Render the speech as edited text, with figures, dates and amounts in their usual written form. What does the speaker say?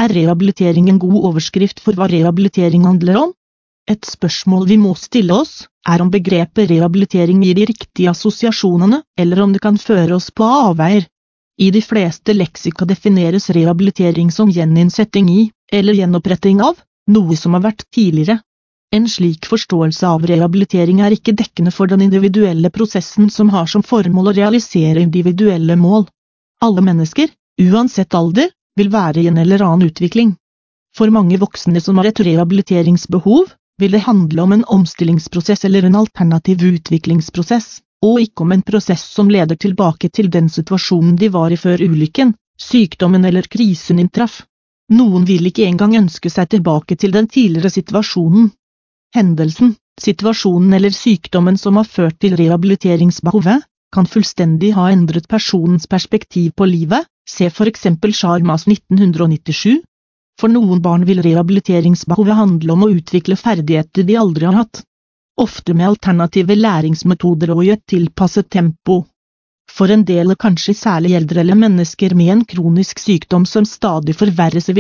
rehabilitering en god overskrift for hva rehabilitering handler om? Et spørsmål vi må stille oss, om begrepet rehabilitering gir de riktige assosiasjonene, eller om det kan føre oss på avveier. I de fleste leksika defineres rehabilitering som gjeninnsetting i, eller gjenoppretting av, noe som har vært tidligere. En slik forståelse av rehabilitering ikke dekkende for den individuelle prosessen som har som formål å realisere individuelle mål. Alle mennesker, uansett alder, vil være i en eller annen utvikling. For mange voksne som har et rehabiliteringsbehov, vil det handle om en omstillingsprosess eller en alternativ utviklingsprosess, og ikke om en prosess som leder tilbake til den situasjonen de var i før ulykken, sykdommen eller krisen inntraff. Noen vil ikke engang ønske seg tilbake til den tidligere situasjonen. Hendelsen, situasjonen eller sykdommen som har ført til rehabiliteringsbehovet, kan fullstendig ha endret personens perspektiv på livet, se for eksempel Sharmas 1997. For noen barn vil rehabiliteringsbehovet handle om å utvikle ferdigheter de aldri har hatt. Ofte med alternative læringsmetoder og i et tilpasset tempo. For en del kanskje særlig eldre eller mennesker med en kronisk sykdom som stadig forverres